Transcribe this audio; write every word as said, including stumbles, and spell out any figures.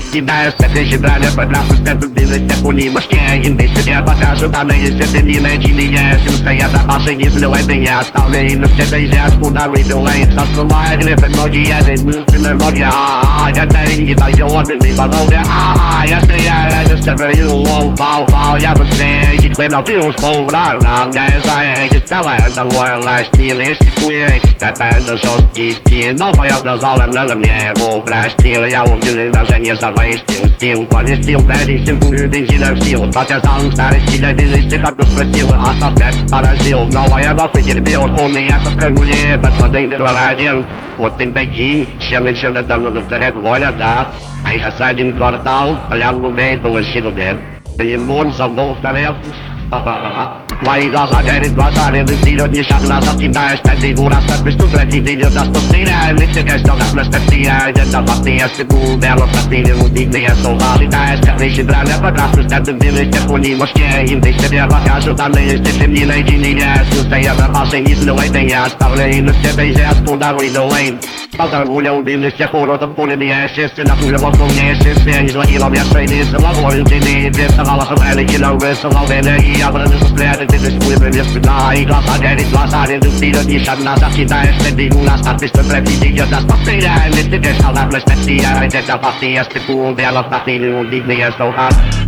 Кидая степень щедрали, подравку степень бизнес, степуни башке. Инды себе покажут, а на есть это не начинение. Сим стоят на вашей не зливай, ты не оставляй. На все это из откуда выпилает. Соскрывает грифы, ноги едет, мысленные ноги. А-а-а, я деньги даю, ты подолгая. А-а-а, я стреляю, я стреляю, лол, пау, пау, я быстрее. И твой на ты ушел, да, да, я знаю, эти целые, домой, ласти, листи, кури. Это жесткий стиль, но поел до зала, много мне его простил. Я убил, даже не завоистил стил. Повестил, повестил, курю, ты сильно сил. Хотя сам старый стиль, бизнес, как бы спросил. Оставь, поразил, новая бафы терпел. У меня как прогули, подходы, один. Вот ты такие, чем и чем давно повторяет воля, да. А я с один квартал, прям умеет, получил дед. Ты ему забыл вторых. Твои глаза перед глазами, ты вперед не шаг назад, кидаешь пять фигур, оставь преступность, ты идешь за что стреляешь, ведь ты кажется, как настроение, где-то в ответ, я стыку, бело, простили, удивные слова, летаешь, как вещи, драли, покрасну, степы, белые, степуни, мошке, им ты себе покажут, там есть, если не найти меня, стоят на вашей, не злой, ты я оставляю, на степе, я откуда выйду, лейн. Полторгуля убили всех уродов пулями, я естественно, пуля вокруг мне, естественно, не звонила мне шейный, целовой, ты не переставала, хвали, кило, высылал, энергия, я броню, взгляды, ты рискуешь, без спина, и глаза, горит глаза, ты вперед, не шаг назад, кидаешь, ты бегу, нас так быстро профит, идет, нас постреляем, если ты шал, на власть, я где-то в я стыку, белых, на ты, удивные слова.